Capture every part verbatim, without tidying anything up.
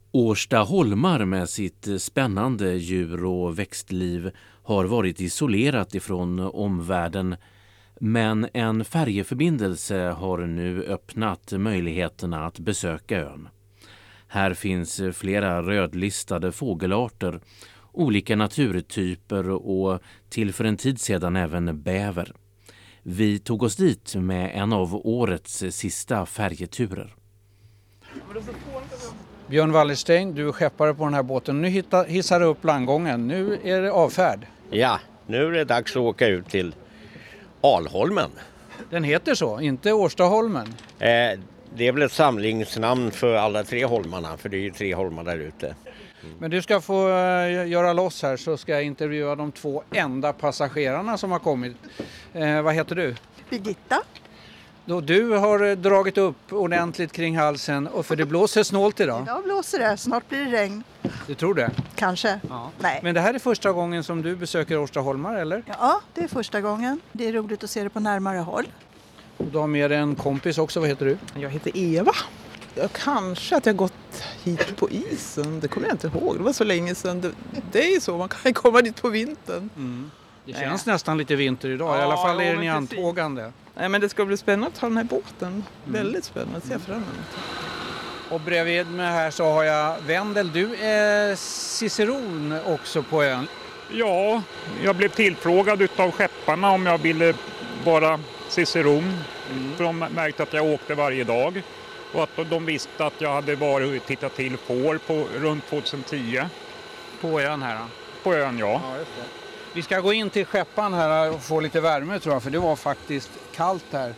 Årsta holmar med sitt spännande djur- och växtliv har varit isolerat ifrån omvärlden, men en färjeförbindelse har nu öppnat möjligheterna att besöka ön. Här finns flera rödlistade fågelarter, olika naturtyper och till för en tid sedan även bäver. Vi tog oss dit med en av årets sista färjeturer. Björn Wallerstein, du är skeppare på den här båten. Nu hissar du upp landgången. Nu är det avfärd. Ja, nu är det dags att åka ut till Alholmen. Den heter så, inte Årstaholmen. Eh, det är väl ett samlingsnamn för alla tre holmarna, för det är ju tre holmar där ute. Mm. Men du ska få uh, göra loss här, så ska jag intervjua de två enda passagerarna som har kommit. Eh, vad heter du? Birgitta. Då du har dragit upp ordentligt kring halsen, och för det blåser snålt idag. Idag blåser det, snart blir det regn. Du tror det? Kanske. Ja. Nej. Men det här är första gången som du besöker Årstaholmar, eller? Ja, det är första gången. Det är roligt att se det på närmare håll. Och du har med en kompis också, vad heter du? Jag heter Eva. Jag kanske att jag gått hit på isen, det kommer jag inte ihåg. Det var så länge sedan. Det, det är ju så, man kan komma dit på vintern. Mm. Det känns Nej. nästan lite vinter idag, ja, i alla fall är den i antågande. Nej, men det ska bli spännande att ha den här båten. Mm. Väldigt spännande att se fram emot. Och bredvid mig här så har jag Wendel. Du är ciceron också på ön. Ja, jag blev tillfrågad av skepparna om jag ville vara ciceron. Mm. För de märkte att jag åkte varje dag. Och att de visste att jag hade varit och tittat till får på runt tjugohundratio. På ön här då? På ön, ja. Ja, just det. Vi ska gå in till skeppan här och få lite värme, tror jag, för det var faktiskt kallt här.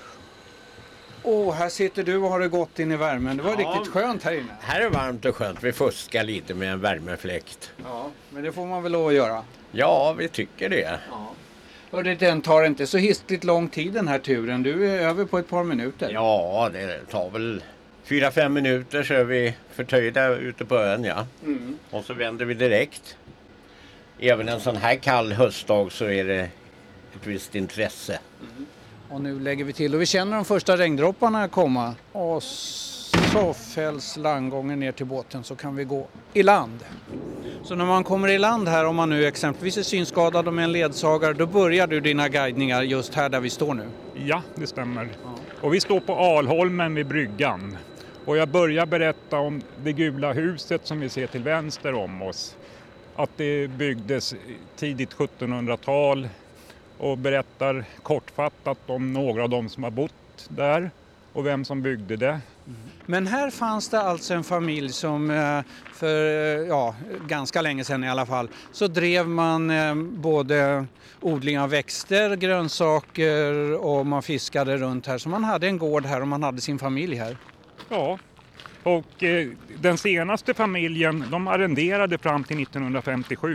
Åh, här sitter du och har det gått in i värmen. Det var ja, riktigt skönt här inne. Här är varmt och skönt. Vi fuskar lite med en värmefläkt. Ja, men det får man väl lov att göra. Ja, vi tycker det. Ja. Och det tar inte så histligt lång tid den här turen. Du är över på ett par minuter. Ja, det tar väl fyra, fem minuter så är vi förtöjda ute på ön, ja. Mm. Och så vänder vi direkt. Även en sån här kall höstdag så är det ett visst intresse. Mm. Och nu lägger vi till och vi känner de första regndropparna komma. Och så fälls landgången ner till båten, så kan vi gå i land. Så när man kommer i land här, om man nu exempelvis är synskadad och med en ledsagare, då börjar du dina guidningar just här där vi står nu. Ja, det stämmer. Ja. Och vi står på Alholmen vid bryggan. Och jag börjar berätta om det gula huset som vi ser till vänster om oss. Att det byggdes tidigt sjuttonhundratal och berättar kortfattat om några av dem som har bott där och vem som byggde det. Men här fanns det alltså en familj som för ja, ganska länge sedan i alla fall så drev man både odling av växter, grönsaker och man fiskade runt här. Så man hade en gård här och man hade sin familj här. Ja. Och eh, den senaste familjen, de arrenderade fram till nittonhundrafemtiosju.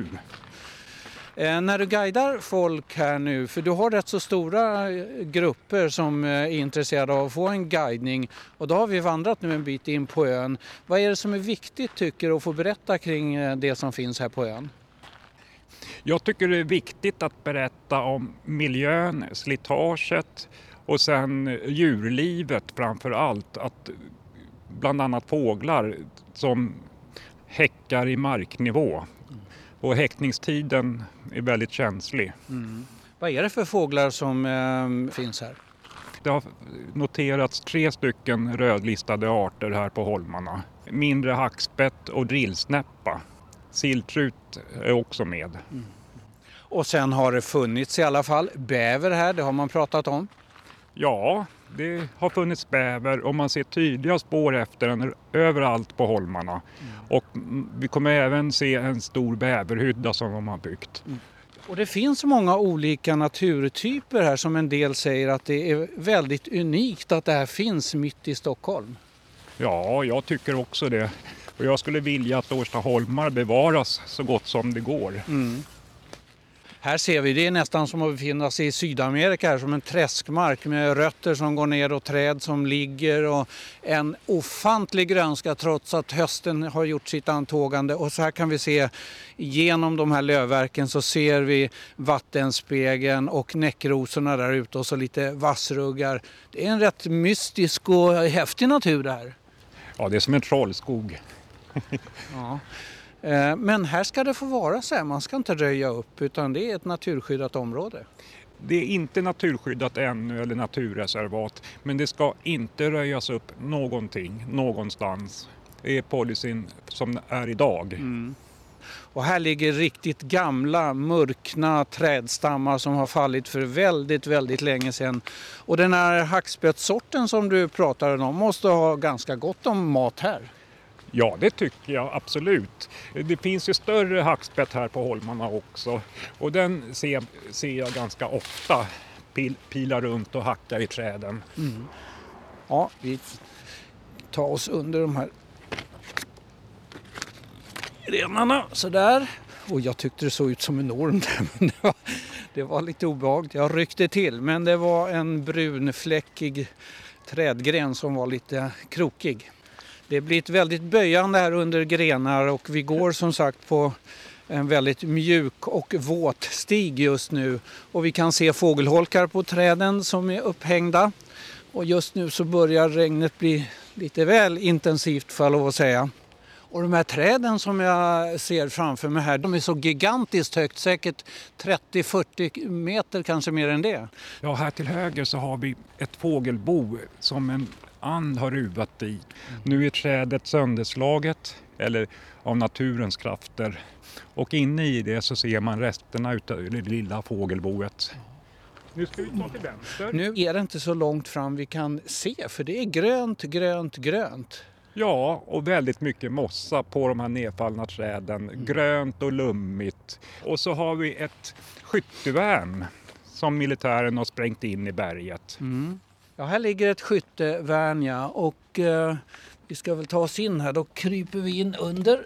Eh, när du guidar folk här nu, för du har rätt så stora grupper som är intresserade av att få en guidning, och då har vi vandrat nu en bit in på ön. Vad är det som är viktigt, tycker du, att få berätta kring det som finns här på ön? Jag tycker det är viktigt att berätta om miljön, slitaget och sen djurlivet framför allt. Att bland annat fåglar som häckar i marknivå. Och häckningstiden är väldigt känslig. Mm. Vad är det för fåglar som eh, finns här? Det har noterats tre stycken rödlistade arter här på holmarna. Mindre hackspett och drillsnäppa. Silltrut är också med. Mm. Och sen har det funnits i alla fall bäver här, det har man pratat om. Ja, det har funnits bäver och man ser tydliga spår efter den överallt på holmarna. Mm. Och vi kommer även se en stor bäverhydda som de har byggt. Mm. Och det finns många olika naturtyper här som en del säger att det är väldigt unikt att det här finns mitt i Stockholm. Ja, jag tycker också det. Och jag skulle vilja att Årstaholmar bevaras så gott som det går. Mm. Här ser vi, det är nästan som att befinna sig i Sydamerika här, som en träskmark med rötter som går ner och träd som ligger och en ofantlig grönska trots att hösten har gjort sitt antågande. Och så här kan vi se genom de här lövverken, så ser vi vattenspegeln och näckrosorna där ute och så lite vassruggar. Det är en rätt mystisk och häftig natur det här. Ja, det är som en trollskog. Ja. Eh, Men här ska det få vara så här, man ska inte röja upp utan det är ett naturskyddat område. Det är inte naturskyddat ännu eller naturreservat, men det ska inte röjas upp någonting någonstans. Det är policyn som är idag. Mm. Och här ligger riktigt gamla, mörkna trädstammar som har fallit för väldigt, väldigt länge sedan. Och den här hackspettssorten som du pratade om måste ha ganska gott om mat här. Ja, det tycker jag absolut. Det finns ju större hackspett här på holmarna också. Och den ser, ser jag ganska ofta pil, pila runt och hacka i träden. Mm. Ja, vi tar oss under de här grenarna sådär. Och jag tyckte det såg ut som en orm där, men det var, det var lite obehagligt. Jag ryckte till, men det var en brunfläckig trädgren som var lite krokig. Det blir ett väldigt böjande här under grenar och vi går som sagt på en väldigt mjuk och våt stig just nu. Och vi kan se fågelholkar på träden som är upphängda. Och just nu så börjar regnet bli lite väl intensivt för lov att säga. Och de här träden som jag ser framför mig här, de är så gigantiskt högt, säkert trettio till fyrtio meter, kanske mer än det. Ja, här till höger så har vi ett fågelbo som en and har ruvat i. Nu är trädet sönderslaget, eller av naturens krafter. Och inne i det så ser man resterna av det lilla fågelboet. Nu ska vi ta till vänster. Nu är det inte så långt fram vi kan se, för det är grönt, grönt, grönt. Ja, och väldigt mycket mossa på de här nedfallna träden. Mm. Grönt och lummigt. Och så har vi ett skyttevärn som militären har sprängt in i berget. Mm. Ja, här ligger ett skyttevärn, ja, och eh, vi ska väl ta oss in här. Då kryper vi in under.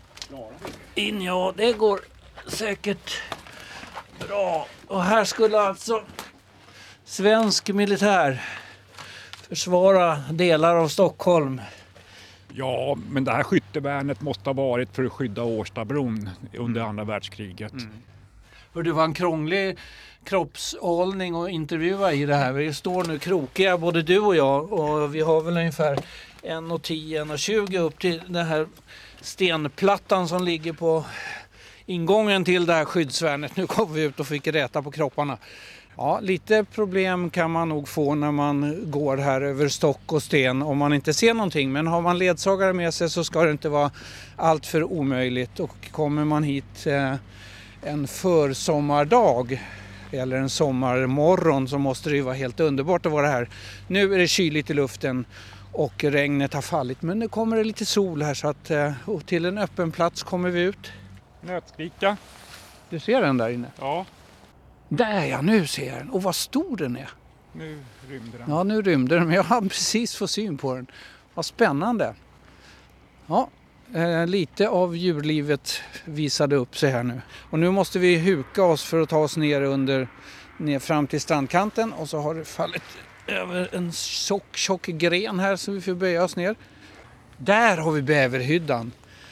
In, ja, det går säkert bra. Och här skulle alltså svensk militär försvara delar av Stockholm. Ja, men det här skyttevärnet måste ha varit för att skydda Årstabron under andra världskriget. Mm. För det var en krånglig kroppshållning och intervjua i det här. Vi står nu krokiga, både du och jag, och vi har väl ungefär en tio till en tjugo upp till den här stenplattan som ligger på ingången till det här skyddsvärnet. Nu kom vi ut och fick räta på kropparna. Ja, lite problem kan man nog få när man går här över stock och sten om man inte ser någonting. Men har man ledsagare med sig så ska det inte vara allt för omöjligt. Och kommer man hit eh, en försommardag eller en sommarmorgon så måste det ju vara helt underbart att vara här. Nu är det kyligt i luften och regnet har fallit, men nu kommer det lite sol här så att eh, och till en öppen plats kommer vi ut. Nötskrika. Du ser den där inne? Ja. Där, ja, nu ser jag den. Och vad stor den är. Nu rymde den. Ja, nu rymde den, men jag har precis fått syn på den. Vad spännande. Ja, eh, lite av djurlivet visade upp sig här nu. Och nu måste vi huka oss för att ta oss ner under ner fram till strandkanten. Och så har det fallit över en tjock, tjock gren här så vi får böja oss ner. Där har vi bäverhyddan.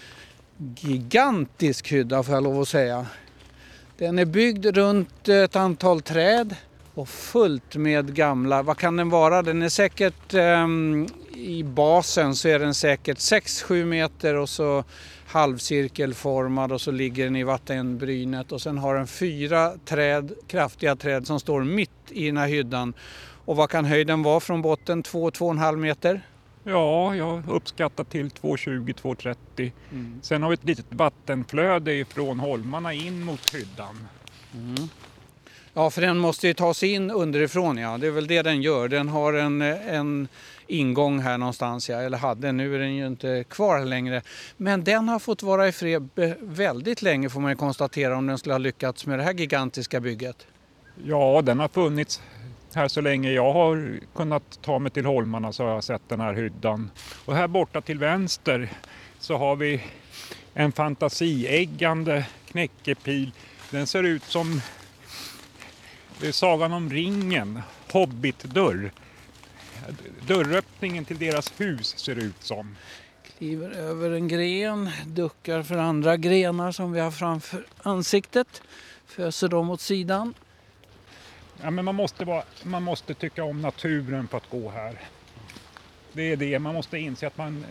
Gigantisk hydda får jag lov att säga. Den är byggd runt ett antal träd och fullt med gamla, vad kan den vara? Den är säkert eh, i basen så är den säkert sex till sju meter och så halvcirkelformad och så ligger den i vattenbrynet och sen har den fyra träd, kraftiga träd som står mitt i den här hyddan. Och vad kan höjden vara från botten? två till två komma fem meter? Ja, jag uppskattar till två tjugo till två trettio. Mm. Sen har vi ett litet vattenflöde ifrån holmarna in mot hyddan. Mm. Ja, för den måste ju ta sig in underifrån, ja. Det är väl det den gör. Den har en, en ingång här någonstans, ja. Eller hade, nu är den ju inte kvar längre. Men den har fått vara i fred väldigt länge får man ju konstatera om den skulle ha lyckats med det här gigantiska bygget. Ja, den har funnits här så länge jag har kunnat ta mig till holmarna så har jag sett den här hyddan. Och här borta till vänster så har vi en fantasieggande knäckepil. Den ser ut som det är Sagan om ringen, hobbitdörr. Dörröppningen till deras hus ser ut som. Kliver över en gren, duckar för andra grenar som vi har framför ansiktet. Föser dem åt sidan. Ja, men man måste, vara, man måste tycka om naturen för att gå här. Det är det, man måste inse att man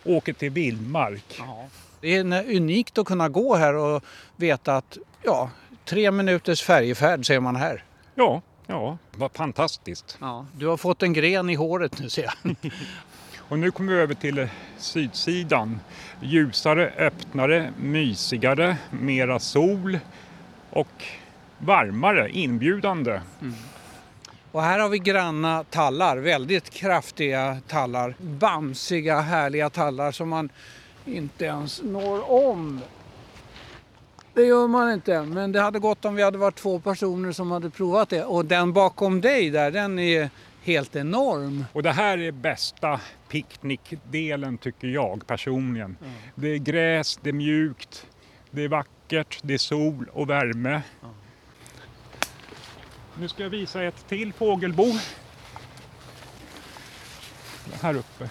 åker till vildmark. Ja. Det är unikt att kunna gå här och veta att ja, tre minuters färjefärd ser man här. Ja, ja, vad fantastiskt. Ja, du har fått en gren i håret nu, ser jag. Och nu kommer vi över till sydsidan. Ljusare, öppnare, mysigare, mera sol och varmare, inbjudande. Mm. Och här har vi granna tallar, väldigt kraftiga tallar. Bamsiga, härliga tallar som man inte ens når om. Det gör man inte, men det hade gått om vi hade varit två personer som hade provat det. Och den bakom dig där, den är helt enorm. Och det här är bästa picknickdelen tycker jag personligen. Mm. Det är gräs, det är mjukt, det är vackert, det är sol och värme. Mm. Nu ska jag visa ett till fågelbo. Här uppe.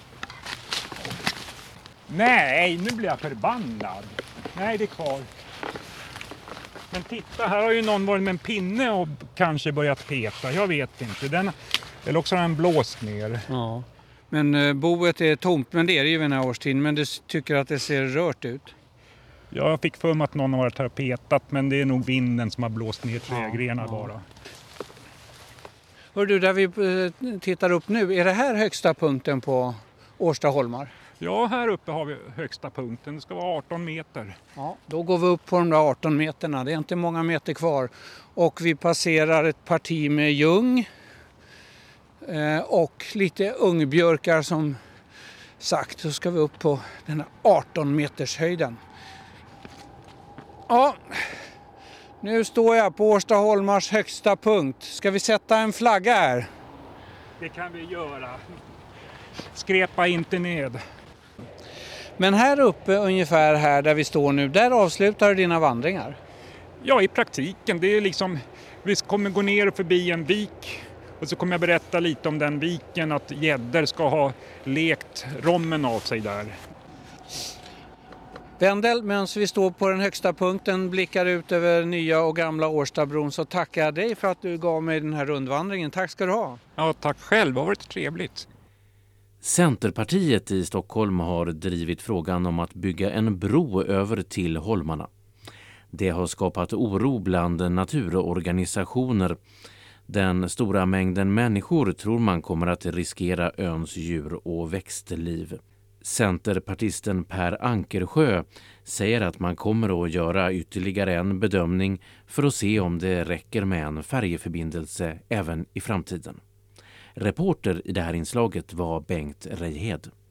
Nej, nu blir jag förbannad. Nej, det är kvar. Men titta, här har ju någon varit med en pinne och kanske börjat peta. Jag vet inte. Den, eller också har den blåst ner. Ja. Men eh, boet är tomt, men det är det ju vid den här årstiden. Men du tycker att det ser rört ut? Ja, jag fick för mig att någon har varit här och petat, men det är nog vinden som har blåst ner trädgrenar ja, ja. bara. Hör du, där vi tittar upp nu, är det här högsta punkten på Årstaholmar? Ja, här uppe har vi högsta punkten. Det ska vara arton meter. Ja, då går vi upp på de där arton meterna. Det är inte många meter kvar. Och vi passerar ett parti med ljung eh, och lite ungbjörkar som sagt. Så ska vi upp på den här arton meters höjden. Ja, nu står jag på Årstaholmars högsta punkt. Ska vi sätta en flagga här? Det kan vi göra. Skrepa inte ned. Men här uppe, ungefär här där vi står nu, där avslutar du dina vandringar? Ja, i praktiken. Det är liksom, vi kommer gå ner förbi en vik och så kommer jag berätta lite om den viken, att gäddor ska ha lekt rommen av sig där. Wendel, medan vi står på den högsta punkten, blickar ut över nya och gamla Årstabron, så tackar jag dig för att du gav mig den här rundvandringen. Tack ska du ha. Ja, tack själv. Det har varit trevligt. Centerpartiet i Stockholm har drivit frågan om att bygga en bro över till holmarna. Det har skapat oro bland naturorganisationer. Den stora mängden människor tror man kommer att riskera öns djur- och växtliv. Centerpartisten Per Ankersjö säger att man kommer att göra ytterligare en bedömning för att se om det räcker med en färjeförbindelse även i framtiden. Reporter i det här inslaget var Bengt Reihed.